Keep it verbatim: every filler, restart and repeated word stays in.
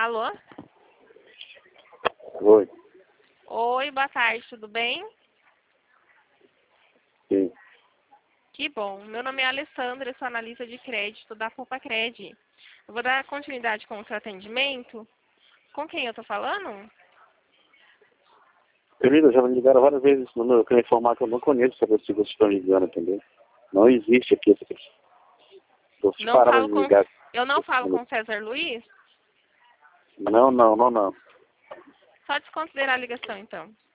Alô? Oi. Oi, boa tarde, tudo bem? Sim. Que bom. Meu nome é Alessandra, eu sou analista de crédito da Poupa Cred. Eu vou dar continuidade com o seu atendimento. Com quem eu tô falando? Querida, já me ligaram várias vezes esse número. Eu quero informar que eu não conheço essa pessoa que vocês estão ligando, entendeu? Não existe aqui essa pessoa. Vocês Não pararam falo de com... ligar. Eu não falo com César Luiz? Não, não, não, não. Só desconsiderar a ligação, então.